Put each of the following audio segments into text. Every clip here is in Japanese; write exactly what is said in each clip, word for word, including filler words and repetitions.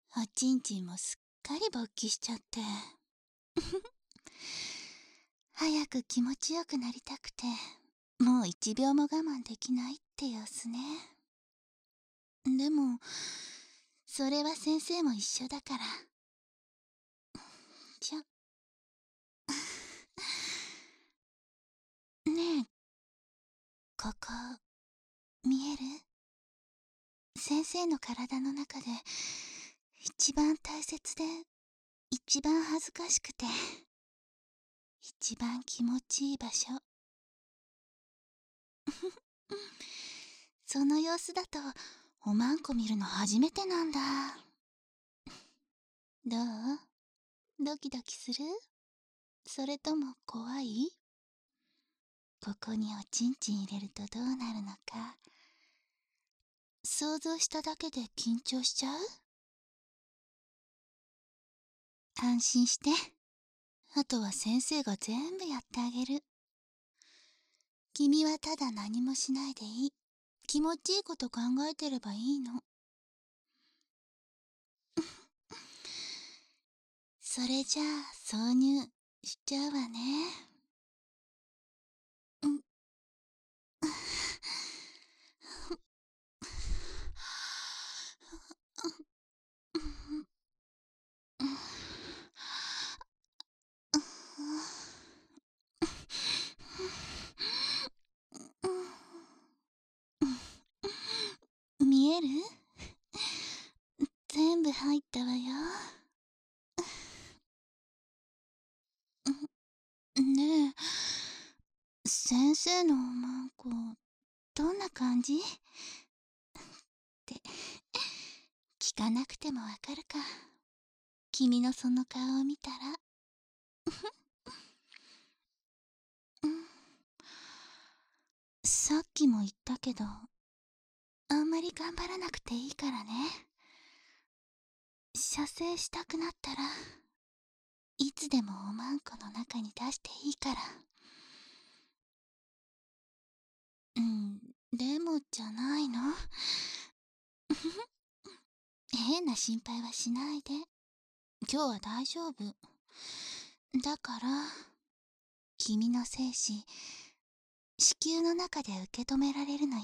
おちんちんもすっかり勃起しちゃって早く気持ちよくなりたくて、もう一秒も我慢できないって様子ね。でもそれは先生も一緒だから。じゃねえ、ここ見える？先生の体の中で一番大切で一番恥ずかしくて一番気持ちいい場所その様子だとおまんこ見るの初めてなんだ。どう？ドキドキする？それとも怖い？ここにおちんちん入れるとどうなるのか想像しただけで緊張しちゃう？安心して。あとは先生が全部やってあげる。君はただ何もしないでいい。気持ちいいこと考えてればいいの。それじゃあ挿入しちゃうわね。うん見える？全部入ったわよ。ねえ、先生のおまんこどんな感じ？って聞かなくてもわかるか。君のその顔を見たらさっきも言ったけど、あんまり頑張らなくていいからね。射精したくなったらいつでもおまんこの中に出していいから。うん、でもじゃないの変な心配はしないで。今日は大丈夫だから。君の精子子宮の中で受け止められるのよ。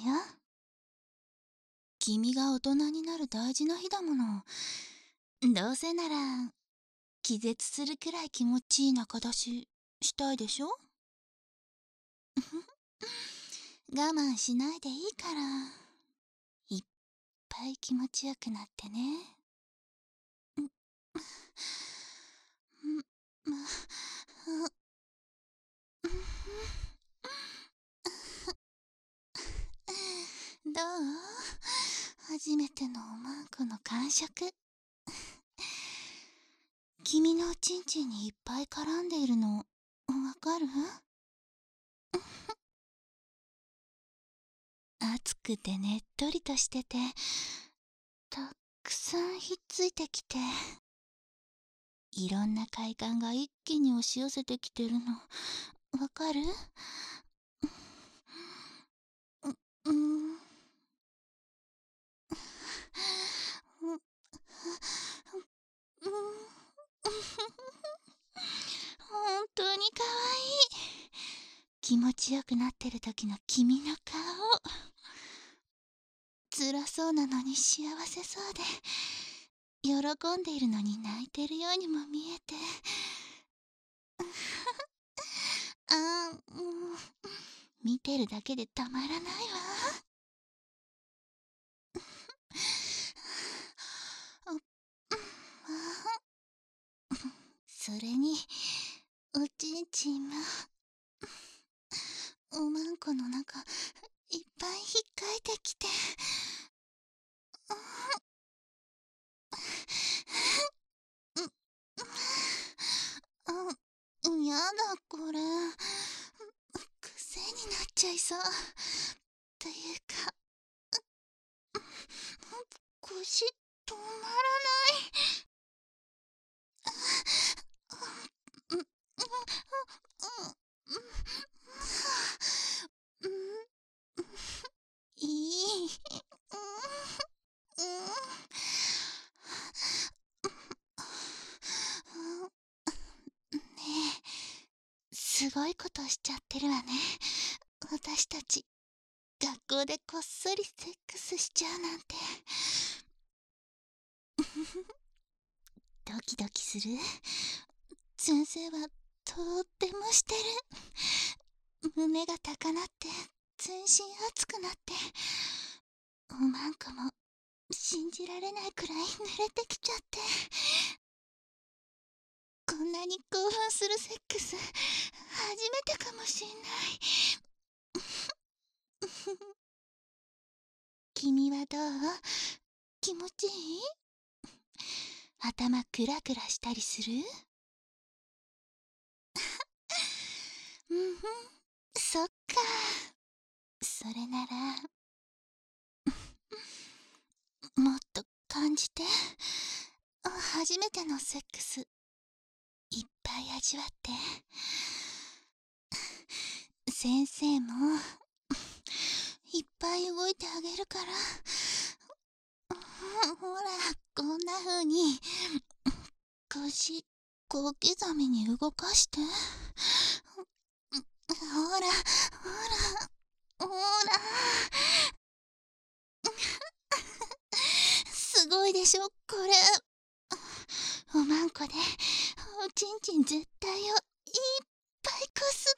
君が大人になる大事な日だもの。どうせなら気絶するくらい気持ちいい中出ししたいでしょ我慢しないでいいから。いっぱい気持ちよくなってね。どう？初めてのおまんこの感触。君のおちんちんにいっぱい絡んでいるのわかる？熱くてねっとりとしててたくさんひっついてきて、いろんな快感が一気に押し寄せてきてるのわかる？う、うん本当にかわいい。気持ちよくなってる時の君の顔、辛そうなのに幸せそうで喜んでいるのに泣いてるようにも見えてあー、もう見てるだけでたまらないわ。それにおちんちんもおまんこの中いっぱいひっかいてきてうん、やだこれ癖になっちゃいそうというか腰止まらないいいすごいことしちゃってるわね。私たち、学校でこっそりセックスしちゃうなんて。ドキドキする？先生はとってもしてる。胸が高鳴って全身熱くなって、おまんこも信じられないくらい濡れてきちゃって、こんなに興奮するセックス初めてかもしんない。君はどう？気持ちいい？頭クラクラしたりする？うんふん、そっか。それならもっと感じて。初めてのセックスいっぱい味わって。先生もいっぱい動いてあげるから。ほら、こんな風に腰小刻みに動かして。ほらほらほら。すごいでしょこれ。おまんこでおちんちん絶対をいっぱいこすって。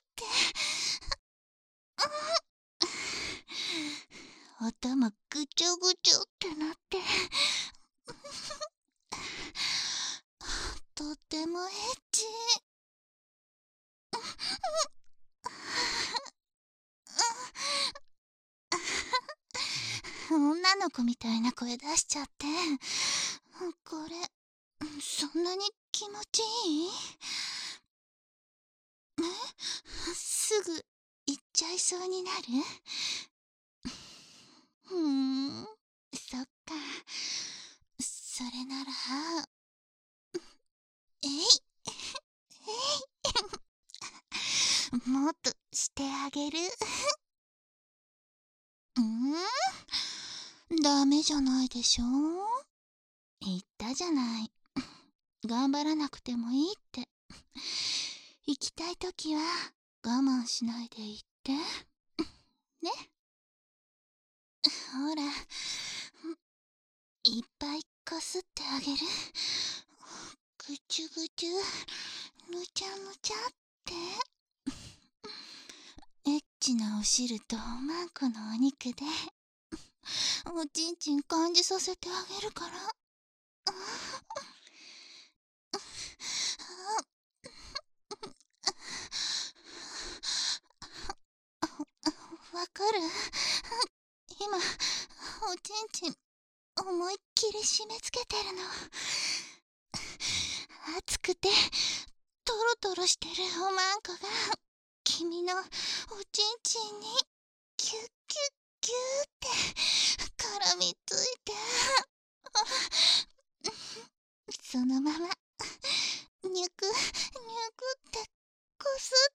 音もぐちょぐちょってなって、とってもエッチ。女の子みたいな声出しちゃって。これそんなに気持ちいい？え？すぐ行っちゃいそうになる？ふーん、そっか。それなら、えいえいもっとしてあげる。ん？ダメじゃないでしょ。言ったじゃない。頑張らなくてもいいって。行きたいときは我慢しないで行って。ね。ほら、いっぱいこすってあげる。ぐちゅぐちゅ、ぬちゃぬちゃって。エッチなお汁とおまんこのお肉でおちんちん感じさせてあげるから。わかる？今おちんちん思いっきり締め付けてるの。熱くてトロトロしてるおまんこが君のおちんちんにキュッキュッキューって絡みついて、そのままニュクニュクってこすって。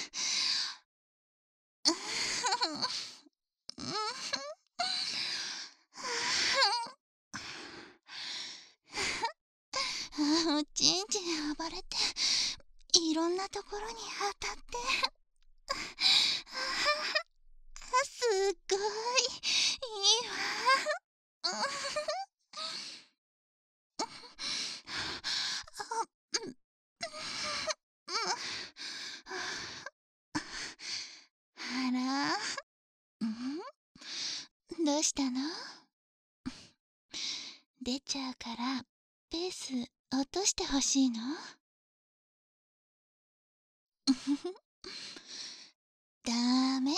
おちんちん暴れていろんなところに当たって、すっごいいいわ。あら、ん？どうしたの？出ちゃうからペース落としてほしいの？ダメ。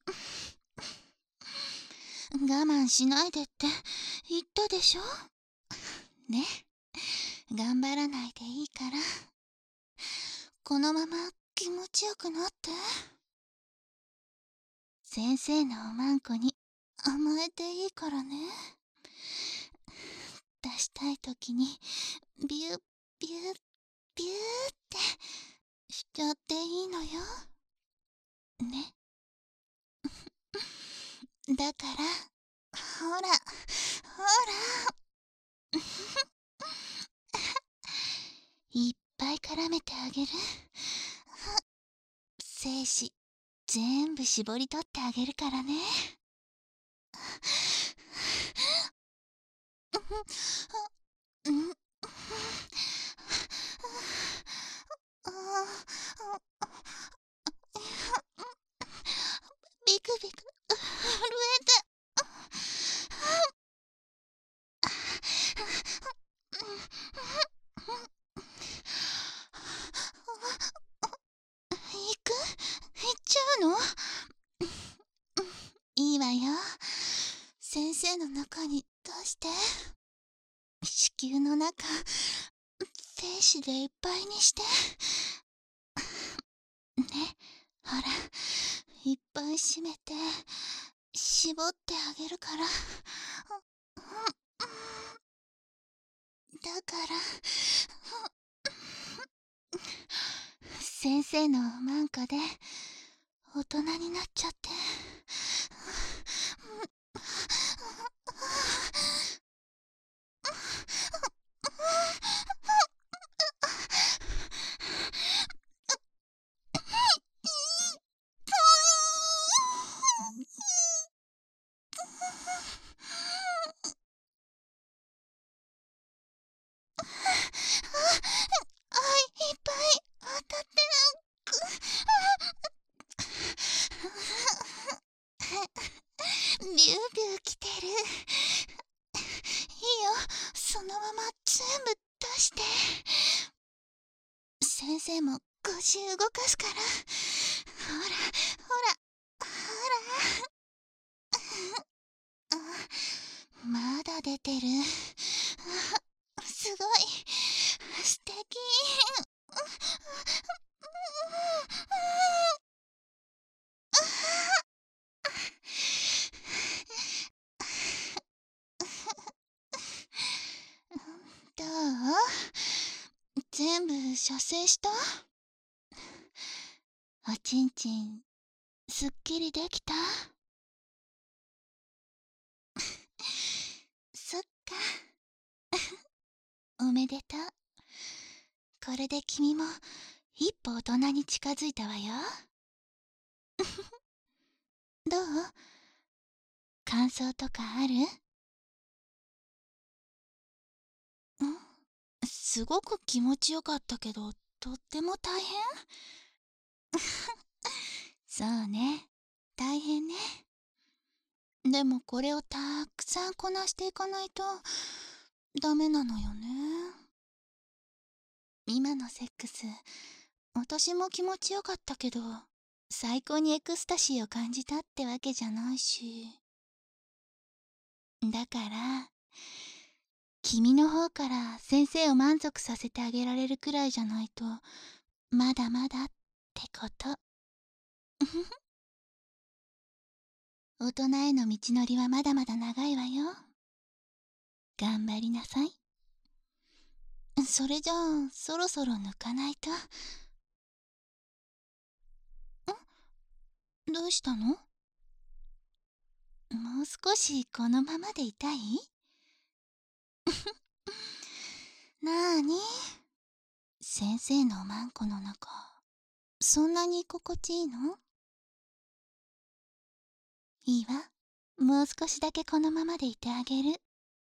我慢しないでって言ったでしょ。ね、頑張らないでいいから、このまま気持ちよくなって。先生のおまんこに甘えていいからね。出したいときにビュッビュッビューってしちゃっていいのよ。ね。だからほらほらいっぱい絡めてあげる。 精子全部絞り取ってあげるからね。うん、ビクビク震えて。行く？行っちゃうの？いいわよ。先生の中に出して。子宮の中精子でいっぱいにしてね。ほら、いっぱい締めて絞ってあげるから。だから先生のおまんこで大人になっちゃって。あ、いっぱい当たってる。ビュービューきてる。いいよ、そのまま全部出して。先生も腰動かすから。ほらほらほら。まだ出てる。すごい素敵。どう？全部射精した？おちんちんすっきりできた？そっか。おめでとう。これで君も一歩大人に近づいたわよ。どう？感想とかある？ん？すごく気持ちよかったけど、とっても大変？そうね、大変ね。でもこれをたくさんこなしていかないとダメなのよね。今のセックス、私も気持ちよかったけど、最高にエクスタシーを感じたってわけじゃないし。だから君の方から先生を満足させてあげられるくらいじゃないとまだまだってこと。大人への道のりはまだまだ長いわよ。頑張りなさい。それじゃあそろそろ抜かないと。ん？どうしたの？もう少しこのままでいたい？なーに？先生のおまんこの中、そんなに居心地いいの？いいわ。もう少しだけこのままでいてあげる。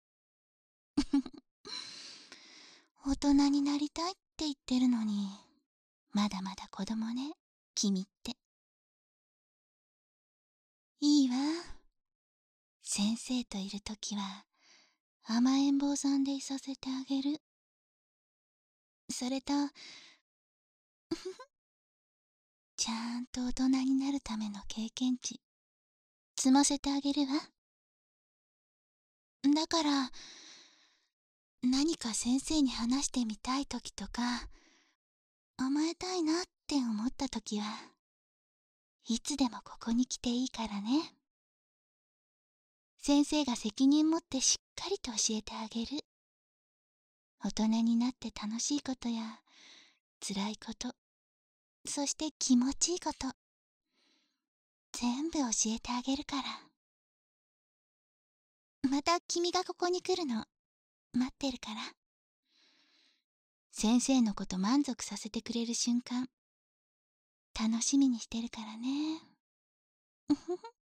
大人になりたいって言ってるのに、まだまだ子供ね、君って。いいわ。先生といるときは、甘えん坊さんでいさせてあげる。それと、ちゃんと大人になるための経験値、積ませてあげるわ。だから、何か先生に話してみたいときとか、甘えたいなって思ったときは、いつでもここに来ていいからね。先生が責任持ってしっかりと教えてあげる。大人になって楽しいことや辛いこと、そして気持ちいいこと、全部教えてあげるから。また君がここに来るの待ってるから。先生のこと満足させてくれる瞬間、 楽しみにしてるからね。うふふ。